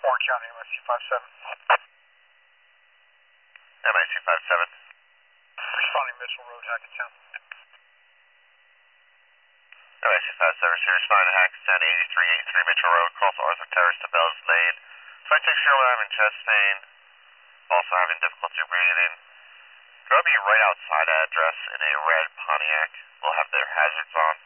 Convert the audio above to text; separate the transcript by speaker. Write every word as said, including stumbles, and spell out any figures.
Speaker 1: Orange County, M I C five seven.
Speaker 2: M I C five seven.
Speaker 1: Responding Mitchell Road, Hackettstown.
Speaker 2: M I C five seven, Series nine, Hackettstown, eighty-three eighty-three Mitchell Road, calls Arthur Terrace to Bell's Lane. Flight six zero, having chest pain, also having difficulty breathing. They'll be right outside address in a red Pontiac. We'll have their hazards on.